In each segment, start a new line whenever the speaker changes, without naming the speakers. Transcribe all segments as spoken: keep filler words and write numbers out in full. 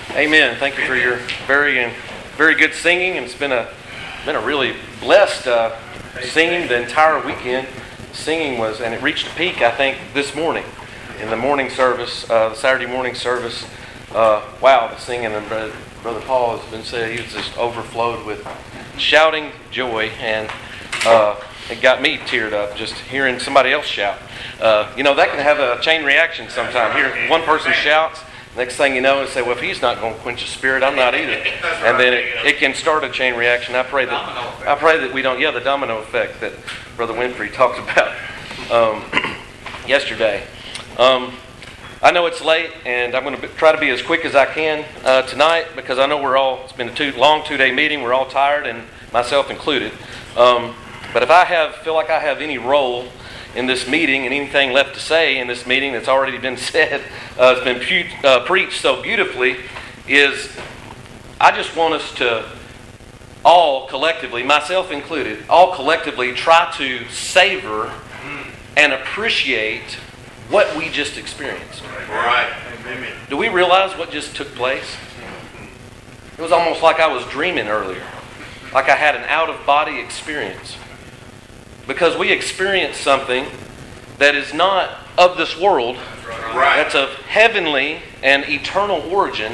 Amen. Thank you for your very and very good singing, and it's been a been a really blessed uh, singing the entire weekend. Singing was, and it reached a peak, I think, this morning in the morning service, uh, the Saturday morning service. Uh, wow, the singing, and Brother, Brother Paul has been saying he was just overflowed with shouting joy, and uh, it got me teared up just hearing somebody else shout. Uh, you know, that can have a chain reaction sometime. Here, one person shouts. Next thing you know, and say, well, if he's not going to quench the spirit, I'm not either. And then it, it can start a chain reaction. I pray that I pray that we don't, yeah, the domino effect that Brother Winfrey talked about um, yesterday. Um, I know it's late, and I'm going to be, try to be as quick as I can uh, tonight, because I know we're all, it's been a two, long two-day meeting, we're all tired, and myself included. Um, but if I have feel like I have any role in this meeting and anything left to say in this meeting that's already been said, uh, it's been pu- uh, preached so beautifully, is I just want us to all collectively, myself included, all collectively try to savor and appreciate what we just experienced.
Right.
Do we realize what just took place? It was almost like I was dreaming earlier, like I had an out-of-body experience. Because we experienced something that is not of this world,
Right.
that's of heavenly and eternal origin,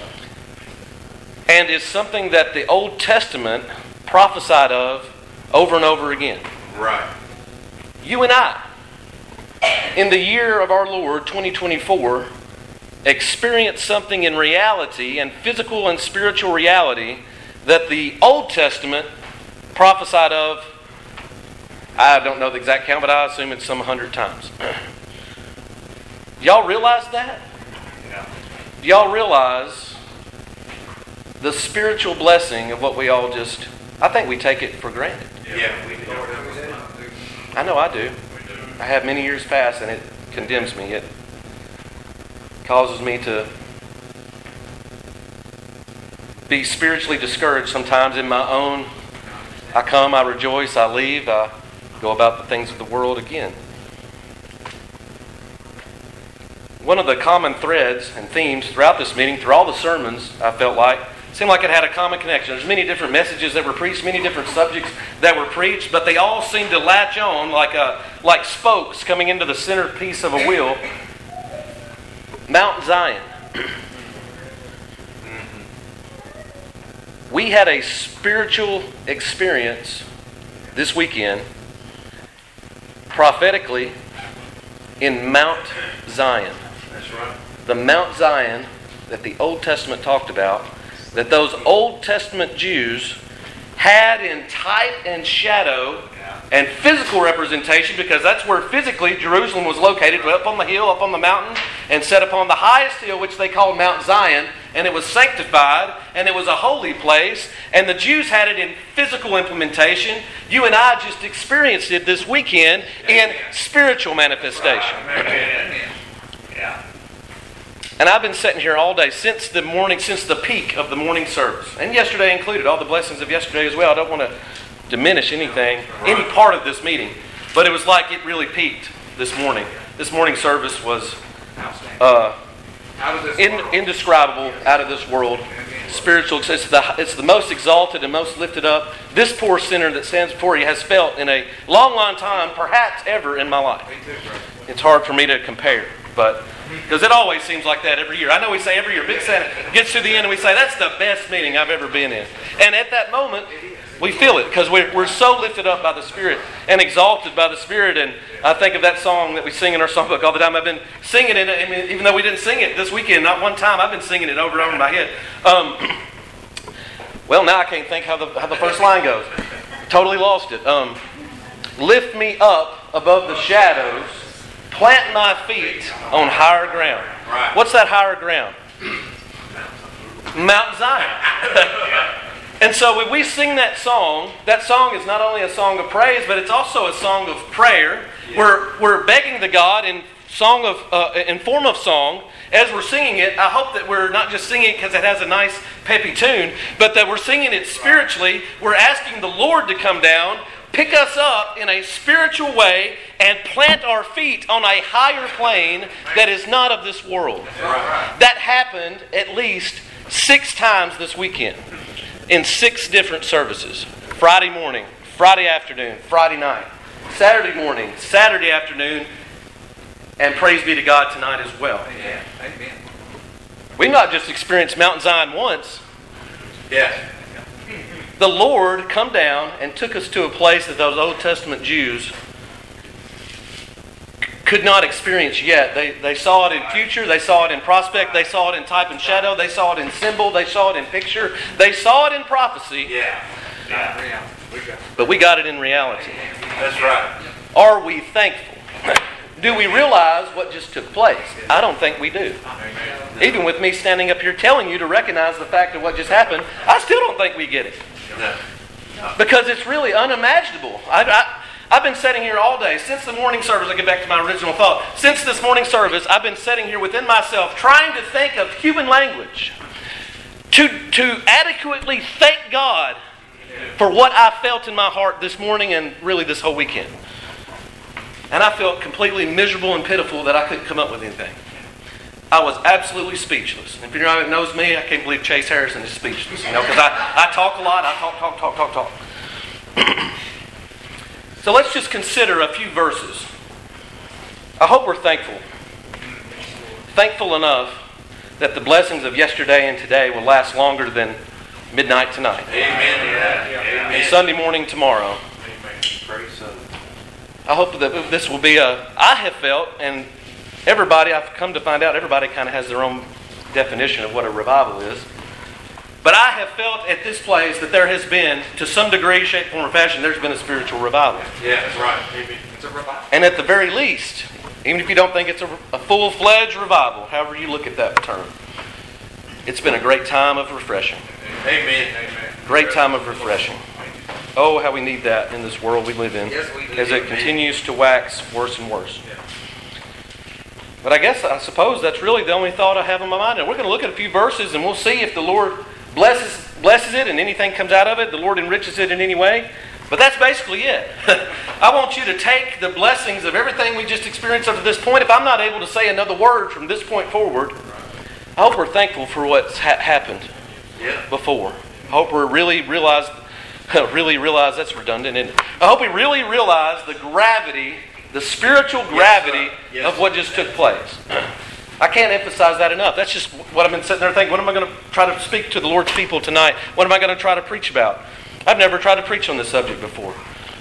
and is something that the Old Testament prophesied of over and over again.
Right.
You and I, in the year of our Lord, twenty twenty-four, experienced something in reality and physical and spiritual reality that the Old Testament prophesied of, I don't know the exact count, but I assume it's some hundred times. Y'all realize that?
Yeah.
Y'all realize the spiritual blessing of what we all just, I think we take it for granted.
Yeah, we do.
I know I do. I have many years past, and it condemns me. It causes me to be spiritually discouraged sometimes in my own. I come, I rejoice, I leave, I go about the things of the world again. One of the common threads and themes throughout this meeting, through all the sermons, I felt like, seemed like it had a common connection. There's many different messages that were preached, many different subjects that were preached, but they all seem to latch on like a like spokes coming into the centerpiece of a wheel. Mount Zion. We had a spiritual experience this weekend, prophetically, in Mount Zion.
That's right.
The Mount Zion that the Old Testament talked about, that those Old Testament Jews had in type and shadow and physical representation, because that's where physically Jerusalem was located, up on the hill, up on the mountain, and set upon the highest hill, which they called Mount Zion, and it was sanctified, and it was a holy place, and the Jews had it in physical implementation. You and I just experienced it this weekend in spiritual manifestation.
Yeah.
And I've been sitting here all day since the morning, since the peak of the morning service, and yesterday included, all the blessings of yesterday as well. I don't want to diminish anything, any part of this meeting, but it was like it really peaked this morning. This morning service was uh, in, indescribable, out of this world, spiritual. It's the, it's the most exalted and most lifted up this poor sinner that stands before you has felt in a long, long time, perhaps ever in my life. It's hard for me to compare, but because it always seems like that every year. I know we say every year, Big Santa gets to the end and we say, that's the best meeting I've ever been in. And at that moment, we feel it, because we're, we're so lifted up by the Spirit and exalted by the Spirit. And I think of that song that we sing in our songbook all the time. I've been singing it, I mean, even though we didn't sing it this weekend, not one time, I've been singing it over and over in my head. Um, well, now I can't think how the, how the first line goes. Totally lost it. Um, Lift me up above the shadows, plant my feet on higher ground.
Right.
What's that higher ground? Mount Zion. And so when we sing that song, that song is not only a song of praise, but it's also a song of prayer. Yeah. We're we're begging the God in song of uh, in form of song as we're singing it. I hope that we're not just singing it because it has a nice peppy tune, but that we're singing it spiritually. We're asking the Lord to come down, pick us up in a spiritual way, and plant our feet on a higher plane that is not of this world.
Right.
That happened at least six times this weekend in six different services. Friday morning, Friday afternoon, Friday night, Saturday morning, Saturday afternoon, and praise be to God tonight as well.
Amen. Amen.
We've not just experienced Mount Zion once.
Yes.
The Lord come down and took us to a place that those Old Testament Jews could not experience yet. They, they saw it in future, they saw it in prospect, they saw it in type and shadow, they saw it in symbol, they saw it in picture, they saw it in prophecy.
Yeah. Yeah.
But we got it in reality.
That's right.
Are we thankful? Do we realize what just took place? I don't think we do. Even with me standing up here telling you to recognize the fact of what just happened, I still don't think we get it.
No.
Because it's really unimaginable. I, I, I've been sitting here all day. Since the morning service, I get back to my original thought. Since this morning service, I've been sitting here within myself trying to think of human language to, to adequately thank God for what I felt in my heart this morning and really this whole weekend. And I felt completely miserable and pitiful that I couldn't come up with anything. I was absolutely speechless. If you're anyone that knows me, I can't believe Chase Harrison is speechless. You know, because I, I talk a lot. I talk, talk, talk, talk, talk. So let's just consider a few verses. I hope we're thankful. Thankful enough that the blessings of yesterday and today will last longer than midnight tonight.
Amen.
And Sunday morning tomorrow.
Amen. Praise God.
I hope that this will be a... I have felt, and everybody, I've come to find out, everybody kind of has their own definition of what a revival is. But I have felt at this place that there has been, to some degree, shape, form, or fashion, there's been a spiritual revival.
Yeah, that's right. Amen. It's a revival.
And at the very least, even if you don't think it's a, a full-fledged revival, however you look at that term, it's been a great time of refreshing.
Amen. Amen.
Great time of refreshing. Oh, how we need that in this world we live in,
Yes, we do.
as it
Amen.
continues to wax worse and worse.
Yeah.
But I guess, I suppose that's really the only thought I have in my mind. And we're going to look at a few verses and we'll see if the Lord blesses blesses it and anything comes out of it, the Lord enriches it in any way. But that's basically it. I want you to take the blessings of everything we just experienced up to this point. If I'm not able to say another word from this point forward, I hope we're thankful for what's ha- happened
Yeah.
before. I hope we really realize, really realize that's redundant, isn't it? I hope we really realize the gravity, the spiritual gravity
Yes, yes.
of what just took place. I can't emphasize that enough. That's just what I've been sitting there thinking. What am I going to try to speak to the Lord's people tonight? What am I going to try to preach about? I've never tried to preach on this subject before.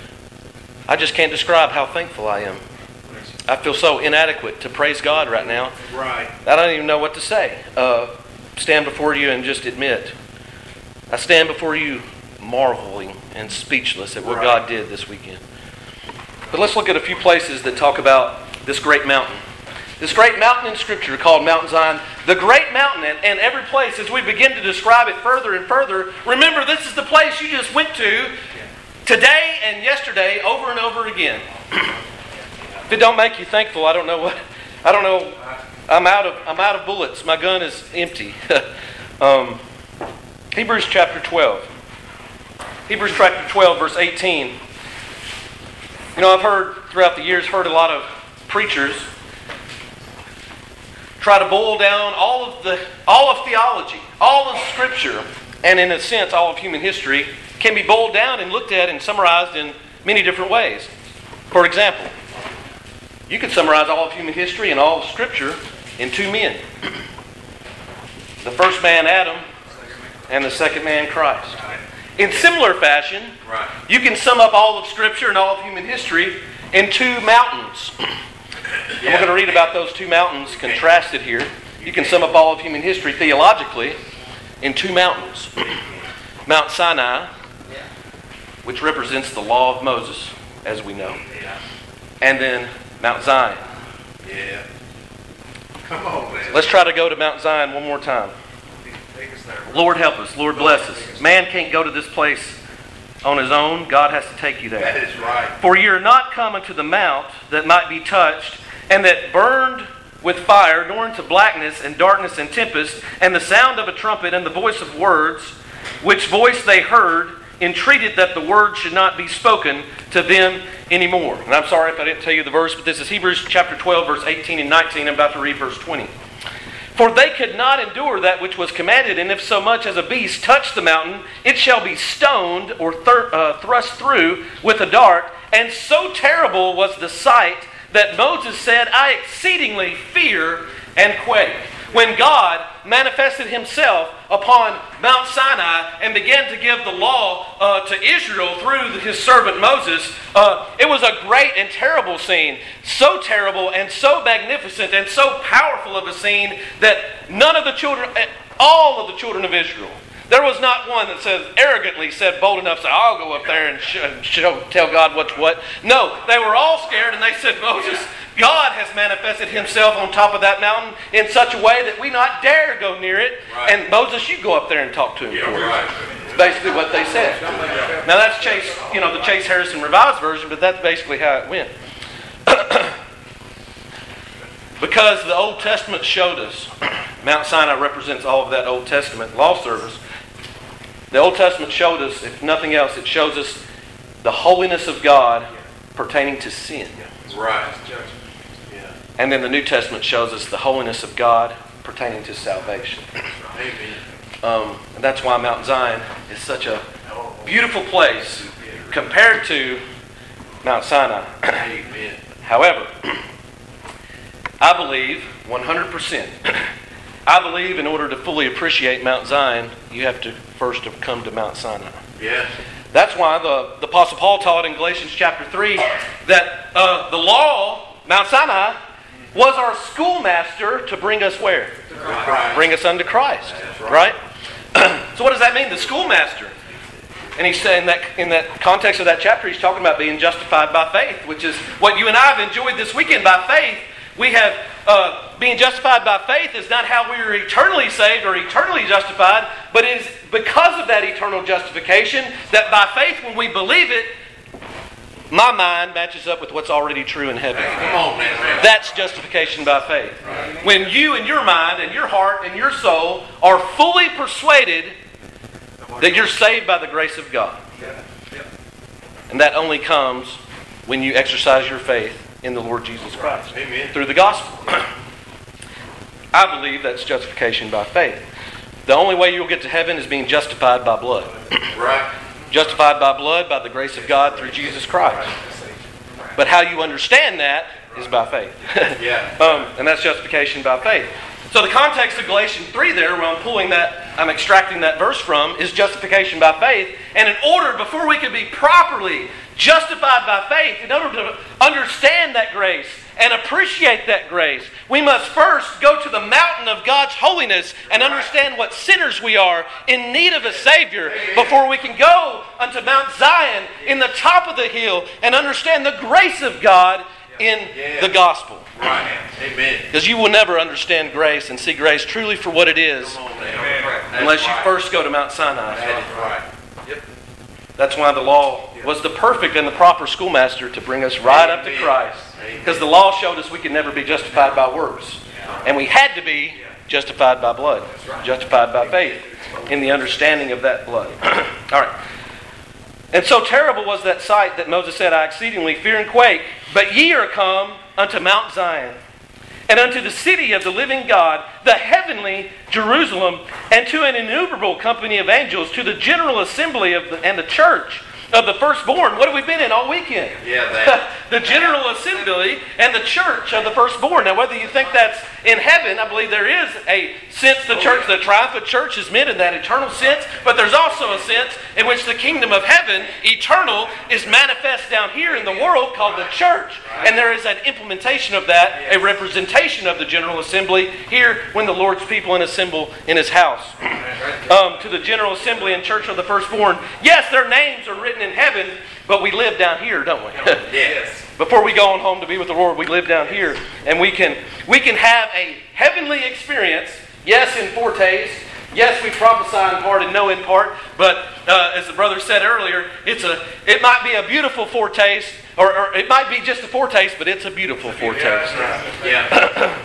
I just can't describe how thankful I am. I feel so inadequate to praise God right now.
Right.
I don't even know what to say. Uh, stand before you and just admit. I stand before you marveling and speechless at what
Right.
God did this weekend. But let's look at a few places that talk about this great mountain. This great mountain in Scripture called Mount Zion. The great mountain, and, and every place, as we begin to describe it further and further, remember this is the place you just went to today and yesterday over and over again. If it don't make you thankful, I don't know what. I don't know. I'm out of I'm out of bullets. My gun is empty. um, Hebrews chapter twelve. Hebrews chapter twelve, verse eighteen. You know, I've heard throughout the years, heard a lot of preachers try to boil down all of the all of theology, all of Scripture, and in a sense, all of human history can be boiled down and looked at and summarized in many different ways. For example, you could summarize all of human history and all of Scripture in two men. The first man, Adam, and the second man, Christ. In similar fashion,
Right.
you can sum up all of Scripture and all of human history in two mountains. And we're going to read about those two mountains contrasted here. You can sum up all of human history theologically in two mountains. Mount Sinai, which represents the law of Moses, as we know.
Yeah.
And then Mount Zion.
Yeah. Come on, man.
Let's try to go to Mount Zion one more time.
Take us there.
Lord help us. Lord bless us. Man can't go to this place on his own. God has to take you there.
That is right.
For ye are not come unto the mount that might be touched, and that burned with fire, nor into blackness and darkness and tempest, and the sound of a trumpet and the voice of words, which voice they heard, entreated that the word should not be spoken to them anymore. And I'm sorry if I didn't tell you the verse, but this is Hebrews chapter twelve, verse eighteen and nineteen. I'm about to read verse twenty. For they could not endure that which was commanded, and if so much as a beast touch the mountain, it shall be stoned or thir- uh, thrust through with a dart. And so terrible was the sight that Moses said, I exceedingly fear and quake. When God manifested himself upon Mount Sinai and began to give the law uh, to Israel through his servant Moses, uh, it was a great and terrible scene. So terrible and so magnificent and so powerful of a scene that none of the children, all of the children of Israel, there was not one that says arrogantly said bold enough to say, I'll go up there and show, show, tell God what's what. No, they were all scared and they said, Moses, God has manifested himself on top of that mountain in such a way that we not dare go near it. Right. And Moses, you go up there and talk to him. Yeah, right. It's basically what they said. Now that's Chase, you know, the Chase Harrison Revised Version, but that's basically how it went. Because the Old Testament showed us, Mount Sinai represents all of that Old Testament law service. The Old Testament showed us, if nothing else, it shows us the holiness of God pertaining to sin.
Right.
And then the New Testament shows us the holiness of God pertaining to salvation.
Amen.
Um, and that's why Mount Zion is such a beautiful place compared to Mount Sinai.
Amen.
However, I believe one hundred percent, I believe in order to fully appreciate Mount Zion, you have to first have come to Mount Sinai.
Yeah.
That's why the, the Apostle Paul taught in Galatians chapter three that uh, the law, Mount Sinai, was our schoolmaster to bring us where?
Christ.
Bring us unto Christ. Right? right? So what does that mean? The schoolmaster. And he's saying that in that context of that chapter, he's talking about being justified by faith, which is what you and I have enjoyed this weekend by faith. We have, uh, being justified by faith is not how we are eternally saved or eternally justified, but it is because of that eternal justification that by faith, when we believe it, my mind matches up with what's already true in heaven.
Come on, man.
That's justification by faith. When you and your mind and your heart and your soul are fully persuaded that you're saved by the grace of God. And that only comes when you exercise your faith in the Lord Jesus Christ.
Amen.
Through the gospel. I believe that's justification by faith. The only way you'll get to heaven is being justified by blood.
Right.
Justified by blood, by the grace of God through Jesus Christ. But how you understand that is by faith.
Yeah.
um, and that's justification by faith. So the context of Galatians three there, where I'm pulling that, I'm extracting that verse from, is justification by faith. And in order, before we could be properly justified by faith, in order to understand that grace and appreciate that grace, we must first go to the mountain of God's holiness and understand what sinners we are in need of a Savior before we can go unto Mount Zion in the top of the hill and understand the grace of God in the gospel.
Right. Amen.
Because you will never understand grace and see grace truly for what it is unless you first go to Mount Sinai.
That's right. Yep.
That's why the law was the perfect and the proper schoolmaster to bring us right up to Christ. Because the law showed us we could never be justified by works. And we had to be justified by blood. Justified by faith in the understanding of that blood. All right. And so terrible was that sight that Moses said, I exceedingly fear and quake. But ye are come unto Mount Zion, and unto the city of the living God, the heavenly Jerusalem, and to an innumerable company of angels, to the general assembly of the, and the church of the firstborn. What have we been in all weekend?
Yeah, that.
The general assembly and the church of the firstborn. Now, whether you think that's in heaven, I believe there is a sense the church, the triumphant church is meant in that eternal sense, but there's also a sense in which the kingdom of heaven, eternal, is manifest down here in the world called the church. And there is an implementation of that, a representation of the general assembly here when the Lord's people assemble in His house. Um, to the general assembly and church of the firstborn. Yes, their names are written in heaven, but we live down here, don't we?
Yes.
Before we go on home to be with the Lord, we live down here. And we can we can have a heavenly experience, yes, in foretaste. Yes, we prophesy in part and know in part. But uh, as the brother said earlier, it's a it might be a beautiful foretaste, or, or it might be just a foretaste, but it's a beautiful foretaste.
Yeah.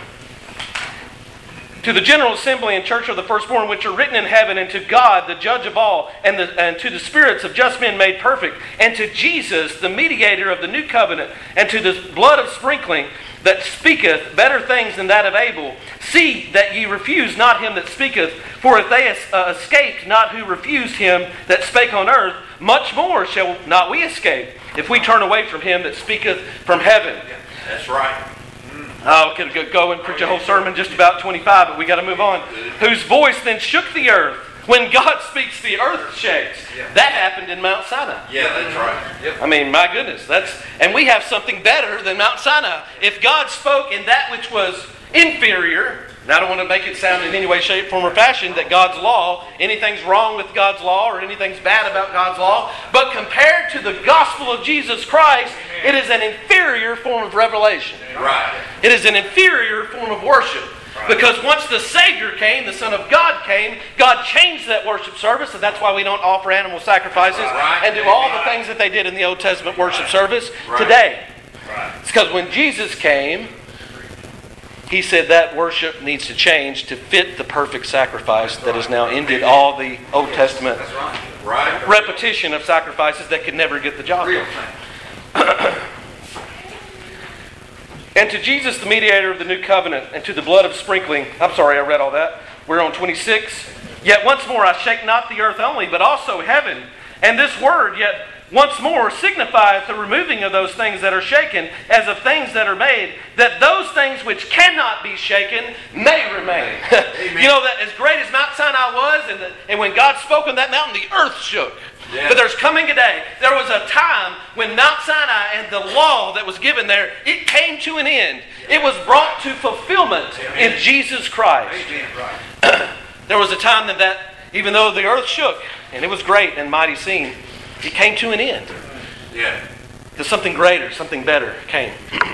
To the general assembly and church of the firstborn, which are written in heaven, and to God, the judge of all, and, the, and to the spirits of just men made perfect, and to Jesus, the mediator of the new covenant, and to the blood of sprinkling that speaketh better things than that of Abel, See that ye refuse not him that speaketh, for if they uh, escaped not who refused him that spake on earth, much more shall not we escape, if we turn away from him that speaketh from heaven.
That's right.
Oh, I could go and preach a whole sermon just about twenty-five, but we got to move on. Whose voice then shook the earth. When God speaks, the earth shakes. That happened in Mount Sinai.
Yeah, that's right. Yep.
I mean, my goodness, that's and we have something better than Mount Sinai. If God spoke in that which was inferior, and I don't want to make it sound in any way, shape, form, or fashion that God's law, anything's wrong with God's law or anything's bad about God's law, but compared to the gospel of Jesus Christ, it is an inferior form of revelation.
Right.
It is an inferior form of worship. Because once the Savior came, the Son of God came, God changed that worship service, and that's why we don't offer animal sacrifices
right.
and do all the things that they did in the Old Testament worship service
right.
today.
Right.
It's because when Jesus came, He said that worship needs to change to fit the perfect sacrifice that has now ended all the Old Testament
right. Right.
repetition of sacrifices that could never get the job done. And to Jesus, the mediator of the new covenant, and to the blood of sprinkling. I'm sorry, I read all that. We're on twenty-six. Yet once more I shake not the earth only, but also heaven. And this word, yet once more, signifieth the removing of those things that are shaken, as of things that are made, that those things which cannot be shaken may remain. You know, that as great as Mount Sinai was, and, the, and when God spoke on that mountain, the earth shook. Yeah. But there's coming a day, there was a time when Mount Sinai and the law that was given there, it came to an end. It was brought to fulfillment Amen. In Jesus Christ. Right. There was a time that, that, even though the earth shook, and it was great and mighty scene, it came to an end.
Yeah.
Because something greater, something better came.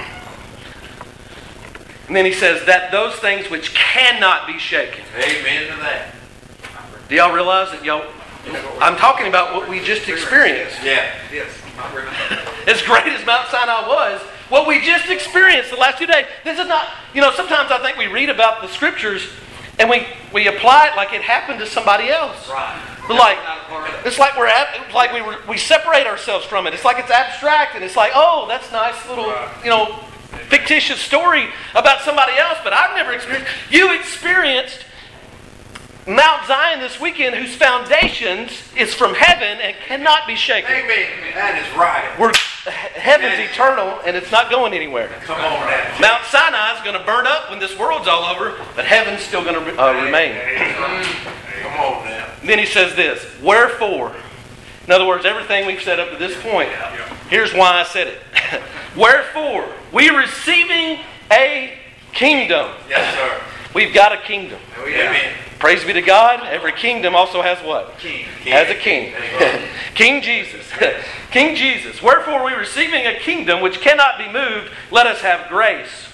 And then he says that those things which cannot be shaken.
Amen to that.
Do y'all realize that y'all... I'm talking about what we just experienced.
Yeah.
Yes.
As great as Mount Sinai was, what we just experienced the last few days. This is not, you know, sometimes I think we read about the scriptures and we, we apply it like it happened to somebody else.
Right.
But like, it's like we're it's like we we separate ourselves from it. It's like it's abstract and it's like, oh, that's nice little, you know, fictitious story about somebody else. But I've never experienced. You experienced Mount Zion this weekend, whose foundations is from heaven and cannot be shaken.
Amen. That is right.
We're, heaven's eternal and it's not going anywhere.
Come on now.
Mount Sinai is going to burn up when this world's all over, but heaven's still going to uh, remain.
Come on now.
And then he says this, wherefore, in other words, everything we've said up to this point, here's why I said it. Wherefore, we receiving a kingdom.
Yes, sir.
We've got a kingdom.
Amen.
Praise be to God. Every kingdom also has what?
King.
Has a king. King Jesus. King Jesus. Wherefore we receiving a kingdom which cannot be moved, let us have grace.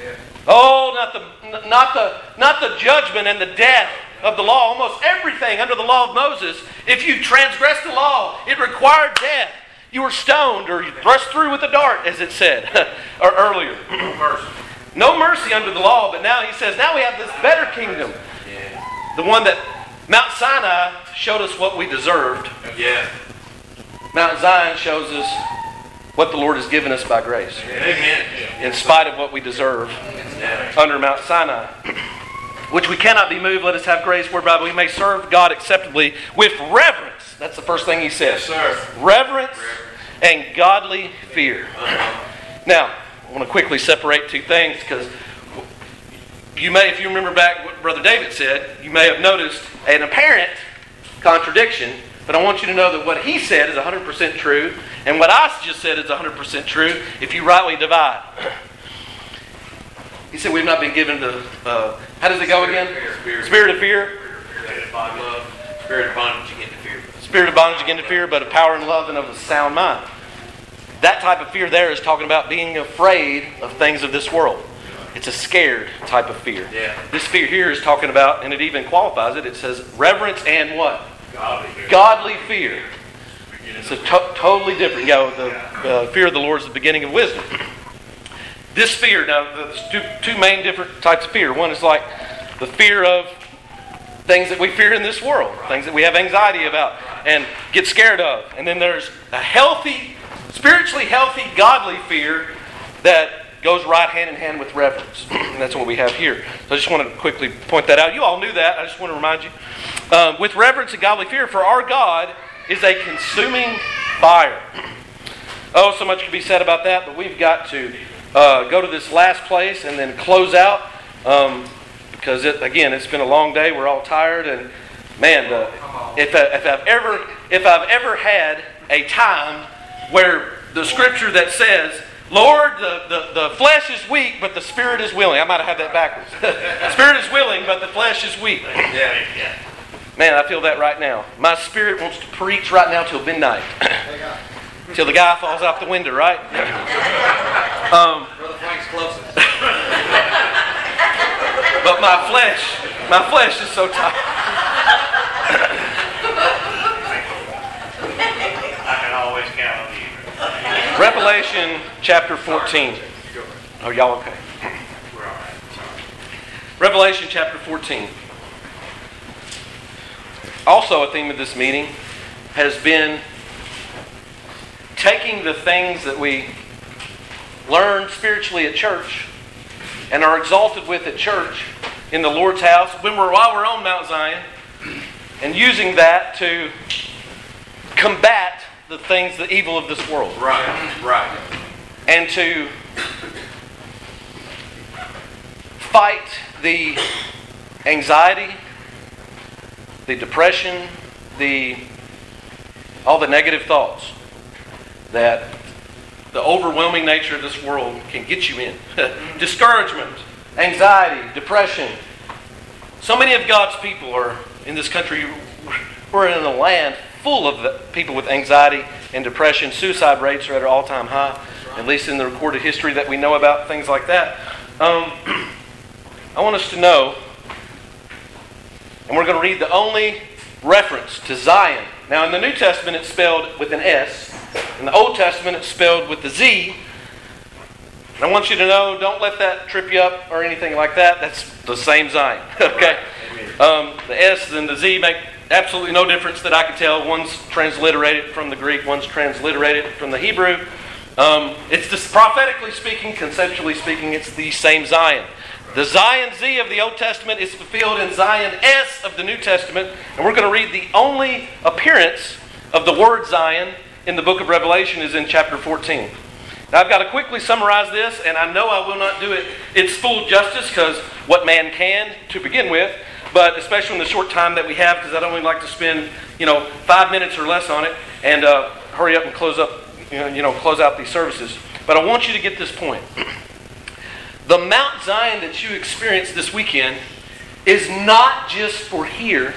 Oh, not the not the not the judgment and the death of the law. Almost everything under the law of Moses, if you transgressed the law, it required death. You were stoned or you thrust through with a dart, as it said or earlier.
No mercy.
No mercy under the law, but now he says, now we have this better kingdom. The one that Mount Sinai showed us what we deserved.
Yeah.
Mount Zion shows us what the Lord has given us by grace.
Amen.
In spite of what we deserve
Yeah.
under Mount Sinai. Which we cannot be moved, let us have grace whereby we may serve God acceptably with reverence. That's the first thing he says.
Yes, sir.
Reverence and godly fear. Now, I want to quickly separate two things because you may, if you remember back what Brother David said, you may have noticed an apparent contradiction, but I want you to know that what he said is one hundred percent true, and what I just said is one hundred percent true if you rightly divide. He said we've not been given the, uh, how does it go again?
Spirit.
Spirit of fear.
Spirit of love. Spirit of bondage again to fear.
Spirit of bondage again to fear, but of power and love and of a sound mind. That type of fear there is talking about being afraid of things of this world. It's a scared type of fear.
Yeah.
This fear here is talking about, and it even qualifies it, it says reverence and what?
Godly fear.
Godly fear. It's a to- totally different. You know, the uh, fear of the Lord is the beginning of wisdom. This fear, now there's two, two main different types of fear. One is like the fear of things that we fear in this world, things that we have anxiety about and get scared of. And then there's a healthy, spiritually healthy, godly fear that goes right hand in hand with reverence. And that's what we have here. So I just want to quickly point that out. You all knew that. I just want to remind you. Um, with reverence and godly fear, for our God is a consuming fire. Oh, so much could be said about that, but we've got to uh, go to this last place and then close out. Um, because, it, again, it's been a long day. We're all tired. And, man, the, if, I, if, I've ever, if I've ever had a time where the scripture that says, Lord, the, the, the flesh is weak, but the spirit is willing. I might have had that backwards. The spirit is willing, but the flesh is weak.
Yeah, yeah.
Man, I feel that right now. My spirit wants to preach right now till midnight. Till the guy falls out the window, right? um,
Brother Frank's closest.
But my flesh, my flesh is so tired.
I can always count on you.
Revelation chapter fourteen. Oh, y'all okay?
We're all right.
Revelation chapter fourteen. Also a theme of this meeting has been taking the things that we learn spiritually at church and are exalted with at church in the Lord's house when we're while we're on Mount Zion, and using that to combat the things, the evil of this world.
Right, right.
And to fight the anxiety, the depression, the all the negative thoughts that the overwhelming nature of this world can get you in. Discouragement, anxiety, depression. So many of God's people are in this country. We're in a land full of the people with anxiety and depression. Suicide rates are at an all-time high, at least in the recorded history that we know about, things like that. Um, I want us to know, and we're going to read the only reference to Zion. Now, in the New Testament, it's spelled with an S. In the Old Testament, it's spelled with the Z. And I want you to know, don't let that trip you up or anything like that. That's the same Zion. Okay? Um, the S and the Z make absolutely no difference that I can tell. One's transliterated from the Greek, one's transliterated from the Hebrew. Um, it's just prophetically speaking, conceptually speaking, it's the same Zion. The Zion Z of the Old Testament is fulfilled in Zion S of the New Testament. And we're going to read the only appearance of the word Zion in the book of Revelation is in chapter fourteen. Now I've got to quickly summarize this, and I know I will not do it its full justice, because what man can to begin with, but especially in the short time that we have, because I don't really like to spend, you know, five minutes or less on it, and uh, hurry up and close up, you know, you know, close out these services. But I want you to get this point. The Mount Zion that you experienced this weekend is not just for here,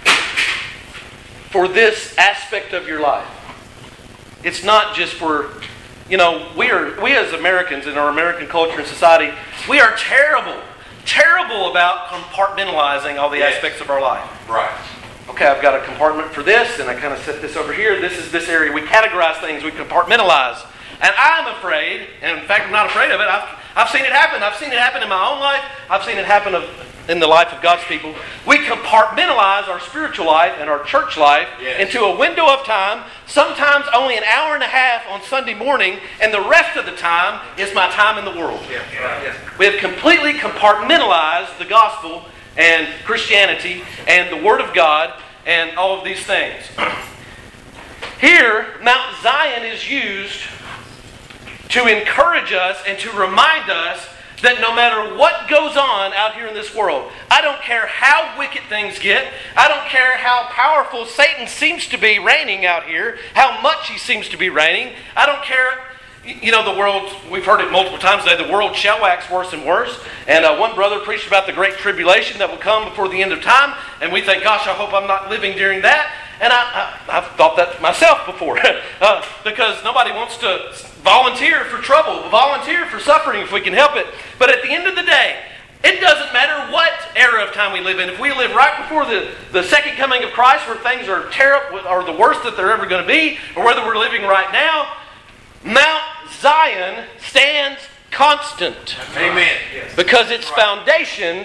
for this aspect of your life. It's not just for, you know, we are we as Americans in our American culture and society, we are terrible, terrible about compartmentalizing all the
Yes.
aspects of our life.
Right.
Okay, I've got a compartment for this, and I kind of set this over here. This is this area. We categorize things. We compartmentalize. And I'm afraid, and in fact I'm not afraid of it, I've, I've seen it happen. I've seen it happen in my own life. I've seen it happen of, in the life of God's people. We compartmentalize our spiritual life and our church life
Yes.
into a window of time, sometimes only an hour and a half on Sunday morning, and the rest of the time is my time in the world.
Yeah. Right. Yes.
We have completely compartmentalized the gospel and Christianity and the Word of God and all of these things. Here, Mount Zion is used to encourage us and to remind us that no matter what goes on out here in this world, I don't care how wicked things get, I don't care how powerful Satan seems to be reigning out here, how much he seems to be reigning, I don't care. You know, the world, we've heard it multiple times today, the world shall wax worse and worse. And uh, one brother preached about the great tribulation that will come before the end of time. And we think, gosh, I hope I'm not living during that. And I, I, I've thought that myself before. uh, because nobody wants to volunteer for trouble, volunteer for suffering if we can help it. But at the end of the day, it doesn't matter what era of time we live in. If we live right before the, the second coming of Christ, where things are terrible, or the worst that they're ever going to be, or whether we're living right now, Mount Zion stands constant.
Amen. Yes.
Because its foundations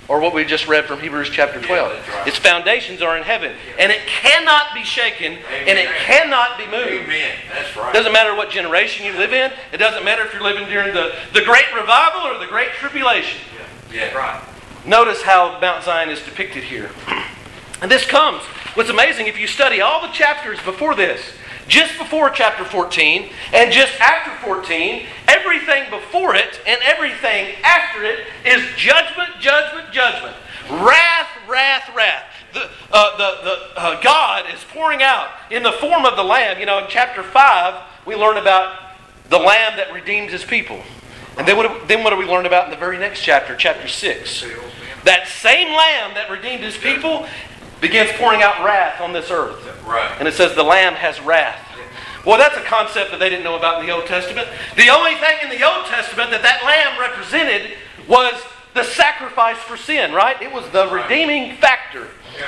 or what we just read from Hebrews chapter twelve.
Yeah, that's right.
Its foundations are in heaven, and it cannot be shaken,
Amen.
and it cannot be moved.
Amen. That's right.
It doesn't matter what generation you live in. It doesn't matter if you're living during the, the Great Revival or the Great Tribulation.
Yeah, yeah, right.
Notice how Mount Zion is depicted here. And this comes. What's amazing, if you study all the chapters before this, just before chapter fourteen, and just after fourteen, everything before it and everything after it is judgment, judgment, judgment. Wrath, wrath, wrath. The, uh, the, the, uh, God is pouring out in the form of the Lamb. You know, in chapter five, we learn about the Lamb that redeemed His people. And then what, then what do we learn about in the very next chapter, chapter six? That same Lamb that redeemed His people begins pouring out wrath on this earth.
Right.
And it says the Lamb has wrath. Well, that's a concept that they didn't know about in the Old Testament. The only thing in the Old Testament that that Lamb represented was the sacrifice for sin, right? It was the redeeming factor.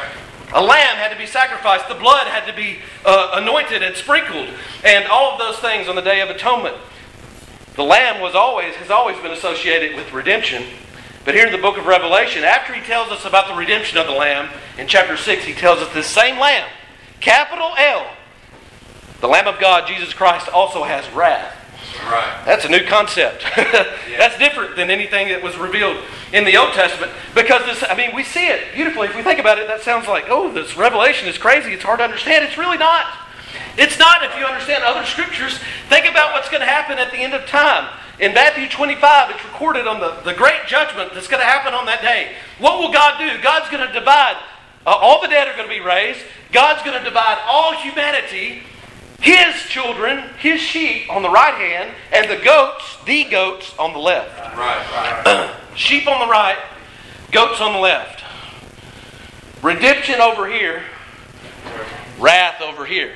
A lamb had to be sacrificed. The blood had to be uh, anointed and sprinkled. And all of those things on the Day of Atonement. The Lamb was always has always been associated with redemption. But here in the book of Revelation, after he tells us about the redemption of the Lamb, in chapter six, he tells us this same Lamb, capital L, the Lamb of God, Jesus Christ, also has wrath.
Right.
That's a new concept. That's different than anything that was revealed in the Old Testament. Because this, I mean, we see it beautifully. If we think about it, that sounds like, oh, this Revelation is crazy. It's hard to understand. It's really not. It's not if you understand other scriptures. Think about what's going to happen at the end of time. In Matthew twenty-five, it's recorded on the, the great judgment that's going to happen on that day. What will God do? God's going to divide. Uh, all the dead are going to be raised. God's going to divide all humanity, His children, His sheep on the right hand, and the goats, the goats on the left.
Right, right.
Sheep on the right, goats on the left. Redemption over here, wrath over here.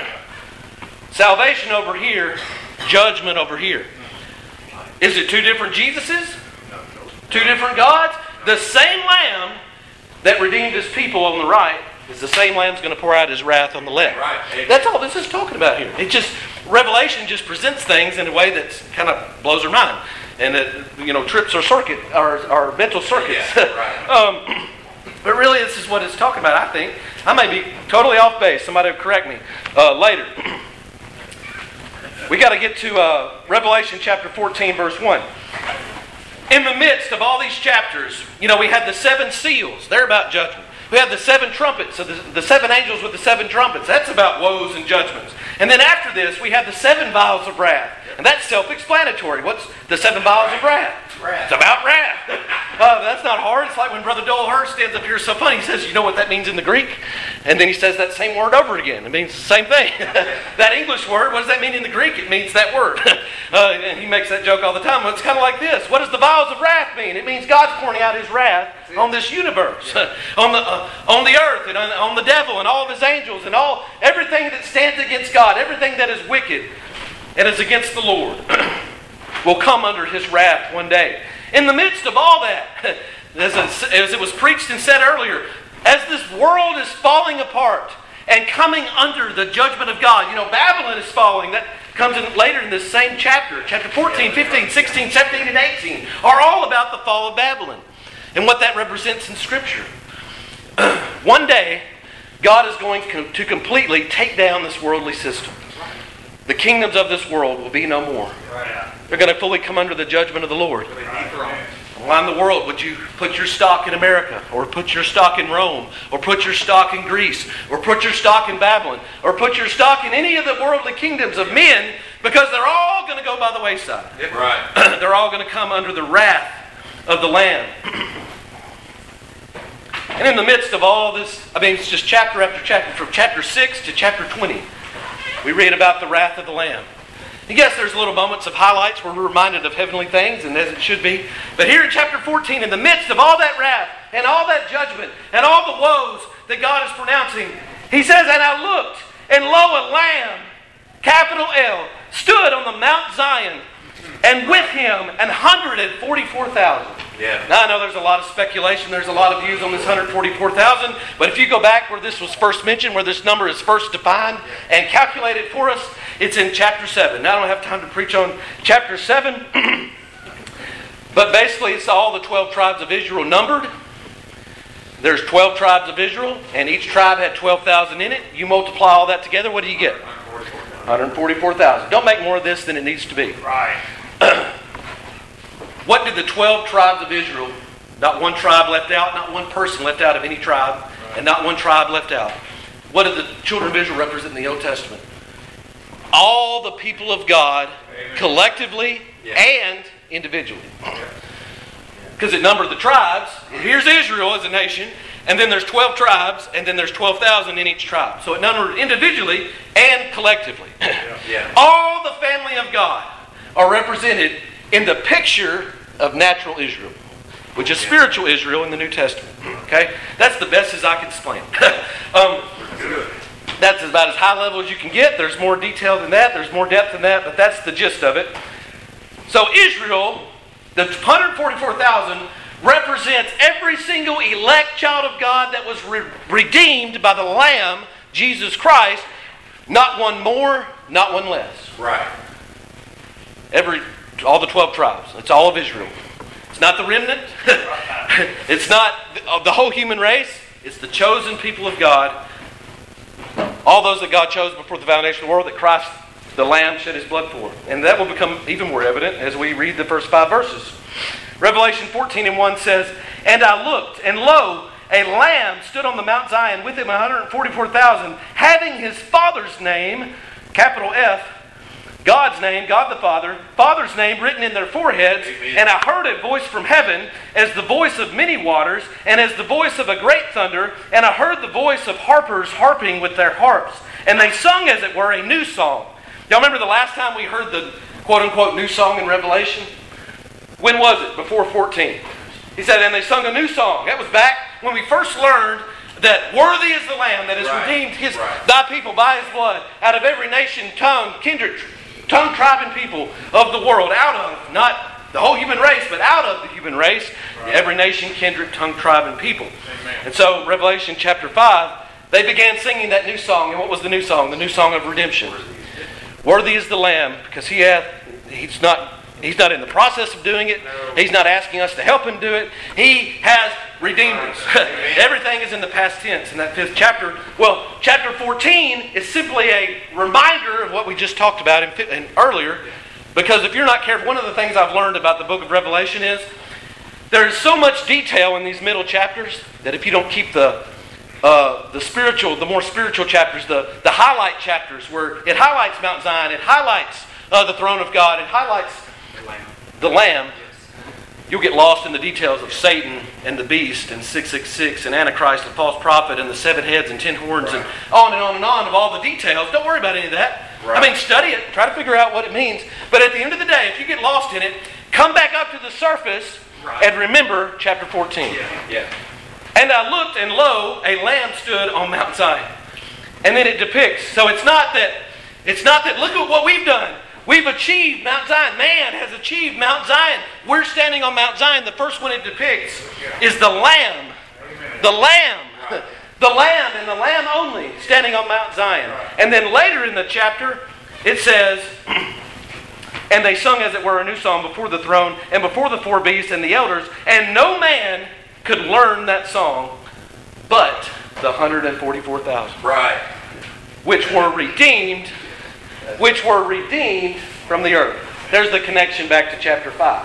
Salvation over here, judgment over here. Is it two different Jesuses? Two different gods? The same Lamb that redeemed His people on the right is the same Lamb's going to pour out His wrath on the left.
Right.
That's all this is talking about here. It just, Revelation just presents things in a way that kind of blows our mind. And it, you know, trips our circuit, our, our mental circuits.
Yeah, right.
um, but really, this is what it's talking about, I think. I may be totally off base. Somebody will correct me uh, later. We got to get to uh, Revelation chapter fourteen, verse one. In the midst of all these chapters, you know, we had the seven seals. They're about judgment. We have the seven trumpets, so the, the seven angels with the seven trumpets. That's about woes and judgments. And then after this, we have the seven vials of wrath. And that's self-explanatory. What's the seven vials of wrath?
Wrath.
It's about wrath. Uh, that's not hard. It's like when Brother Doyle Hurst stands up here so funny. He says, you know what that means in the Greek? And then he says that same word over again. It means the same thing. That English word, what does that mean in the Greek? It means that word. uh, and he makes that joke all the time. Well, it's kind of like this. What does the vials of wrath mean? It means God's pouring out His wrath on this universe, on the uh, on the earth, and on, on the devil, and all of his angels, and all everything that stands against God, everything that is wicked and is against the Lord, will come under His wrath one day. In the midst of all that, as, as it was preached and said earlier, as this world is falling apart and coming under the judgment of God, you know, Babylon is falling. That comes in later in this same chapter. Chapter fourteen, fifteen, sixteen, seventeen, and eighteen are all about the fall of Babylon and what that represents in Scripture. One day, God is going to completely take down this worldly system. The kingdoms of this world will be no more. They're going to fully come under the judgment of the Lord. Why in the world would you put your stock in America, or put your stock in Rome, or put your stock in Greece, or put your stock in Babylon, or put your stock in any of the worldly kingdoms of men? Because they're all going to go by the wayside.
Right.
They're all going to come under the wrath of the Lamb. And in the midst of all this, I mean, it's just chapter after chapter, from chapter six to chapter twenty, we read about the wrath of the Lamb. And yes, there's little moments of highlights where we're reminded of heavenly things, and as it should be. But here in chapter fourteen, in the midst of all that wrath and all that judgment and all the woes that God is pronouncing, He says, and I looked, and lo, a lamb, capital L, stood on the Mount Zion, and with him an hundred and forty-four thousand.
Yeah.
Now I know there's a lot of speculation, there's a lot of views on this one hundred forty-four thousand, but if you go back where this was first mentioned, where this number is first defined and calculated for us, it's in chapter seven. Now I don't have time to preach on chapter seven, but basically it's all the twelve tribes of Israel numbered, There's twelve tribes of Israel, and each tribe had twelve thousand in it. You multiply all that together, what do you get? one hundred forty-four thousand. Don't make more of this than it needs to be.
Right.
What did the twelve tribes of Israel, not one tribe left out, not one person left out of any tribe, and not one tribe left out. What did the children of Israel represent in the Old Testament? All the people of God, Amen. Collectively yeah. and individually. Because it numbered the tribes. Here's Israel as a nation, and then there's twelve tribes, and then there's twelve thousand in each tribe. So it numbered individually and collectively. Yeah. Yeah. All the family of God are represented in the picture of natural Israel, which is spiritual Israel in the New Testament. Okay? That's the best as I can explain. um, that's about as high level as you can get. There's more detail than that. There's more depth than that, but that's the gist of it. So Israel, the one hundred forty-four thousand, represents every single elect child of God that was re- redeemed by the Lamb, Jesus Christ. Not one more, not one less.
Right.
Every, all the twelve tribes. It's all of Israel. It's not the remnant. It's not the whole human race. It's the chosen people of God. All those that God chose before the foundation of the world, that Christ, the Lamb, shed His blood for. And that will become even more evident as we read the first five verses. Revelation fourteen and one says, "And I looked, and lo, a Lamb stood on the Mount Zion, with him one hundred forty-four thousand, having His Father's name," capital F, God's name, God the Father, Father's name written in their foreheads. Amen. "And I heard a voice from heaven, as the voice of many waters, and as the voice of a great thunder. And I heard the voice of harpers harping with their harps. And they sung, as it were, a new song." Y'all remember the last time we heard the quote-unquote new song in Revelation? When was it? Before fourteen. He said, "And they sung a new song." That was back when we first learned that worthy is the Lamb that has right. redeemed his, right. thy people by His blood, out of every nation, tongue, kindred, tongue, tribe, and people of the world, out of, not the whole human race, but out of the human race, right. every nation, kindred, tongue, tribe, and people. Amen. And so, Revelation chapter five, they began singing that new song. And what was the new song? The new song of redemption. Worthy is the Lamb, because He hath, He's not, He's not in the process of doing it. No. He's not asking us to help Him do it. He has redeemed us. Everything is in the past tense in that fifth chapter. Well, chapter fourteen is simply a reminder of what we just talked about in, in earlier. Because if you're not careful, one of the things I've learned about the book of Revelation is there's so much detail in these middle chapters that if you don't keep the uh, the spiritual, the more spiritual chapters, the, the highlight chapters where it highlights Mount Zion, it highlights uh, the throne of God, it highlights the Lamb. The Lamb. You'll get lost in the details of Satan and the beast and six six six and Antichrist and false prophet and the seven heads and ten horns right. and on and on and on of all the details. Don't worry about any of that. Right. I mean, study it. Try to figure out what it means. But at the end of the day, if you get lost in it, come back up to the surface right. and remember chapter fourteen.
Yeah. Yeah.
"And I looked, and lo, a Lamb stood on Mount Zion." And then it depicts. So it's not that, it's not that, look at what we've done. We've achieved Mount Zion. Man has achieved Mount Zion. We're standing on Mount Zion. The first one it depicts is the Lamb. The Lamb. The Lamb and the Lamb only standing on Mount Zion. And then later in the chapter, it says, "And they sung, as it were, a new song before the throne and before the four beasts and the elders. And no man could learn that song but the one hundred forty-four thousand.
Right.
Which were redeemed which were redeemed from the earth." There's the connection back to chapter five.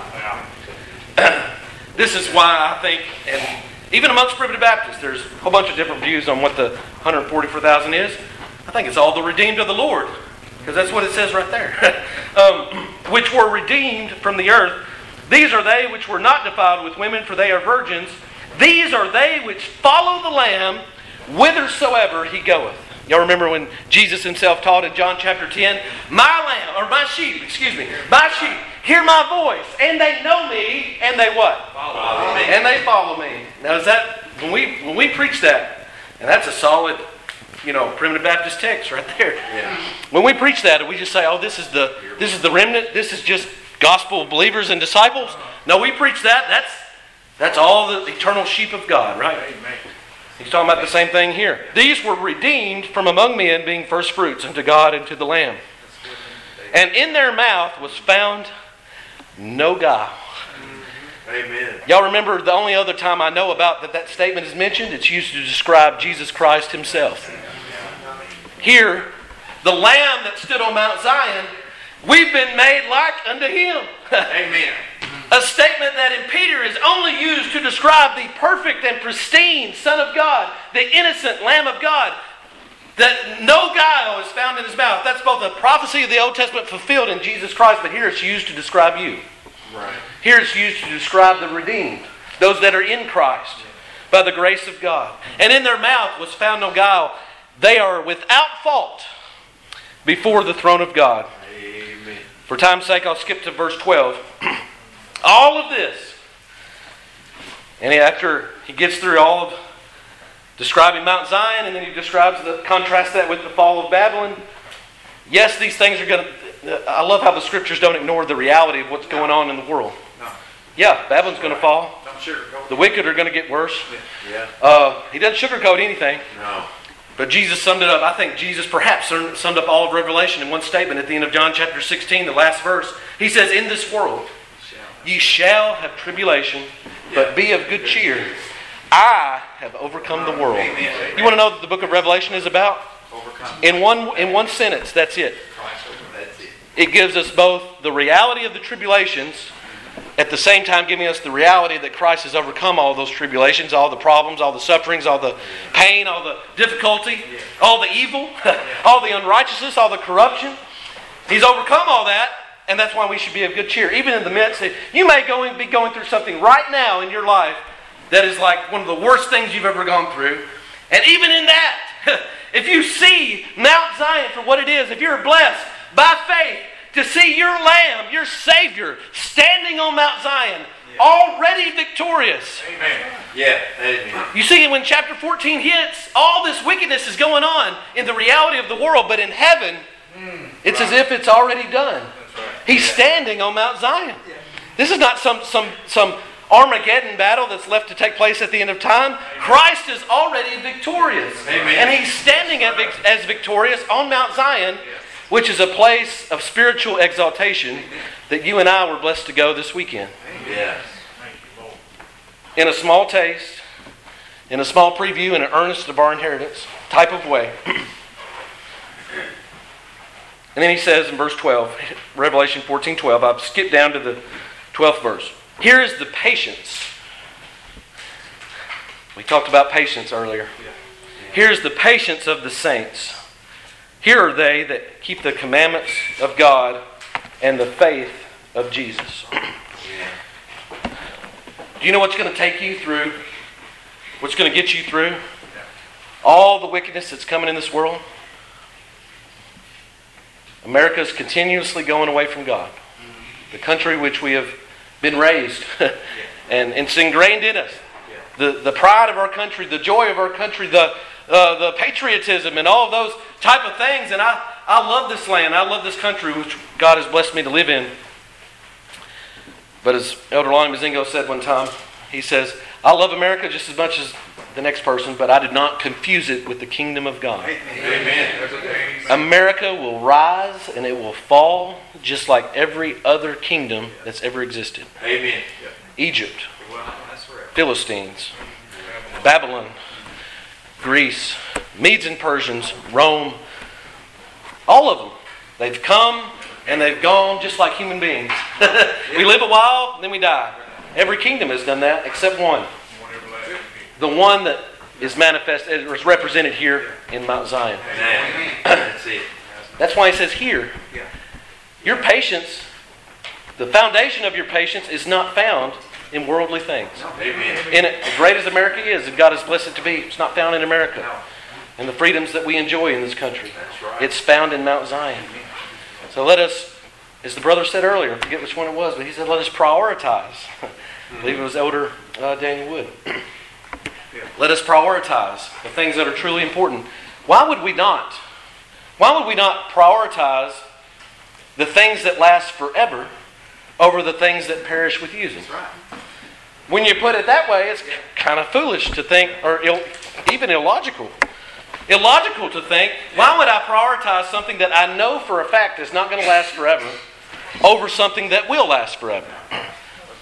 Wow. This is why I think, and even amongst Primitive Baptists, there's a whole bunch of different views on what the one hundred forty-four thousand is. I think it's all the redeemed of the Lord, because that's what it says right there. um, which were redeemed from the earth. "These are they which were not defiled with women, for they are virgins. These are they which follow the Lamb whithersoever He goeth." Y'all remember when Jesus Himself taught in John chapter ten, "My lamb," or my sheep, excuse me, "my sheep hear my voice, and they know me, and they what?
Follow me.
And they follow me." Now is that, when we when we preach that, and that's a solid, you know, Primitive Baptist text right there.
Yeah.
When we preach that, and we just say, "Oh, this is the this is the remnant, this is just gospel believers and disciples." No, we preach that. That's that's all the eternal sheep of God, right? Amen. He's talking about the same thing here. "These were redeemed from among men, being first fruits unto God and to the Lamb. And in their mouth was found no guile."
Amen.
Y'all remember the only other time I know about that that statement is mentioned? It's used to describe Jesus Christ himself. Here, the Lamb that stood on Mount Zion, we've been made like unto him.
Amen.
A statement that in Peter is only used to describe the perfect and pristine Son of God, the innocent Lamb of God, that no guile is found in his mouth. That's both a prophecy of the Old Testament fulfilled in Jesus Christ, but here it's used to describe you.
Right.
Here it's used to describe the redeemed, those that are in Christ, by the grace of God. And in their mouth was found no guile. They are without fault before the throne of God.
Amen.
For time's sake, I'll skip to verse twelve. All of this, and after he gets through all of describing Mount Zion, and then he describes the contrast that with the fall of Babylon. Yes, these things are going to. I love how the scriptures don't ignore the reality of what's going on in the world.
No.
Yeah, Babylon's going to fall.
Don't sugarcoat.
The wicked are going to get worse.
Yeah.
Uh, he doesn't sugarcoat anything.
No.
But Jesus summed it up. I think Jesus perhaps summed up all of Revelation in one statement at the end of John chapter sixteen, the last verse. He says, "In this world ye shall have tribulation, but be of good cheer. I have overcome the world."
Amen.
You want to know what the book of Revelation is about?
Overcome.
In one in one sentence, that's it.
That's it.
It gives us both the reality of the tribulations, at the same time giving us the reality that Christ has overcome all those tribulations, all the problems, all the sufferings, all the pain, all the difficulty, all the evil, all the unrighteousness, all the corruption. He's overcome all that, and that's why we should be of good cheer. Even in the midst, you may go and be going through something right now in your life that is like one of the worst things you've ever gone through. And even in that, if you see Mount Zion for what it is, if you're blessed by faith to see your Lamb, your Savior, standing on Mount Zion, yeah, already victorious.
Amen. Yeah, amen.
You see, when chapter fourteen hits, all this wickedness is going on in the reality of the world, but in heaven, mm, it's right, as if it's already done. That's right. He's yeah, standing on Mount Zion. Yeah. This is not some some some Armageddon battle that's left to take place at the end of time. Amen. Christ is already victorious.
Amen.
And He's standing at, as victorious on Mount Zion, yes, which is a place of spiritual exaltation that you and I were blessed to go this weekend.
Yes.
In a small taste, in a small preview, in an earnest of our inheritance type of way. And then he says in verse twelve, Revelation fourteen twelve, I've skipped down to the twelfth verse. Here is the patience. We talked about patience earlier. Here's the patience of the saints. Here are they that keep the commandments of God and the faith of Jesus. Do you know what's going to take you through? What's going to get you through all the wickedness that's coming in this world? America is continuously going away from God. The country which we have been raised and, and it's ingrained in us. The, the pride of our country, the joy of our country, the uh, the patriotism and all of those type of things. And I, I love this land. I love this country which God has blessed me to live in. But as Elder Lonnie Mazingo said one time, he says, I love America just as much as the next person, but I did not confuse it with the kingdom of God.
Amen.
America will rise and it will fall just like every other kingdom that's ever existed.
Amen.
Egypt, Philistines, Babylon, Greece, Medes and Persians, Rome, all of them. They've come and they've gone just like human beings. We live a while, then we die. Every kingdom has done that except one. The one that is manifested, or is represented here in Mount Zion.
That's it.
That's why he says here, your patience, the foundation of your patience is not found in worldly things.
Amen.
In it, as great as America is, and God has blessed it to be, it's not found in America. And the freedoms that we enjoy in this country.
Right.
It's found in Mount Zion. So let us, as the brother said earlier, I forget which one it was, but he said, let us prioritize. I believe it was Elder uh, Daniel Wood. Let us prioritize the things that are truly important. Why would we not? Why would we not prioritize the things that last forever over the things that perish with using?
That's right.
When you put it that way, it's kind of foolish to think, or Ill, even illogical. Illogical to think, why would I prioritize something that I know for a fact is not going to last forever over something that will last forever?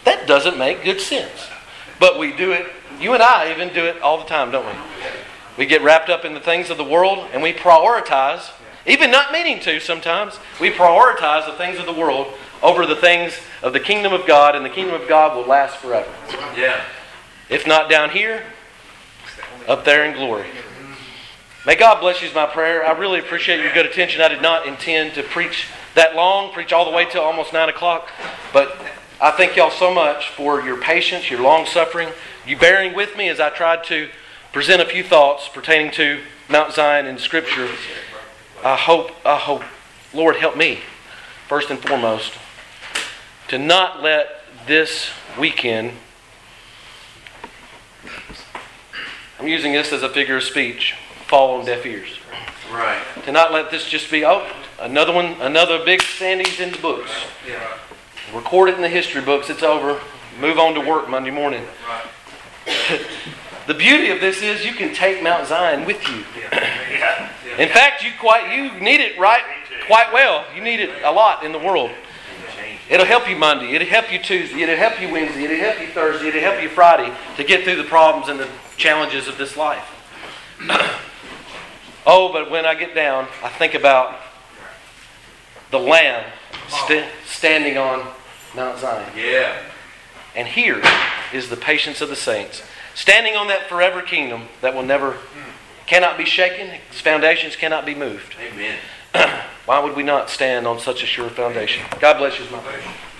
That doesn't make good sense. But we do it. You and I even do it all the time, don't we? We get wrapped up in the things of the world and we prioritize, even not meaning to sometimes, we prioritize the things of the world over the things of the kingdom of God, and the kingdom of God will last forever.
Yeah.
If not down here, up there in glory. May God bless you is my prayer. I really appreciate your good attention. I did not intend to preach that long, preach all the way till almost nine o'clock. But I thank y'all so much for your patience, your long suffering, you bearing with me as I tried to present a few thoughts pertaining to Mount Zion in Scripture. I hope, I hope, Lord, help me, first and foremost, to not let this weekend, I'm using this as a figure of speech, fall on deaf ears.
Right.
To not let this just be, oh, another one, another big standings in the books.
Yeah.
Record it in the history books, it's over. Move on to work Monday morning.
Right.
The beauty of this is you can take Mount Zion with you.
Yeah.
In fact, you quite you need it right quite well. You need it a lot in the world. It'll help you Monday. It'll help you Tuesday. It'll help you Wednesday. It'll help you Thursday. It'll help you Friday to get through the problems and the challenges of this life. Oh, but when I get down, I think about the Lamb st- standing on Mount Zion.
Yeah.
And here is the patience of the saints, standing on that forever kingdom that will never, cannot be shaken, its foundations cannot be moved.
Amen.
Why would we not stand on such a sure foundation? God bless you, my friend.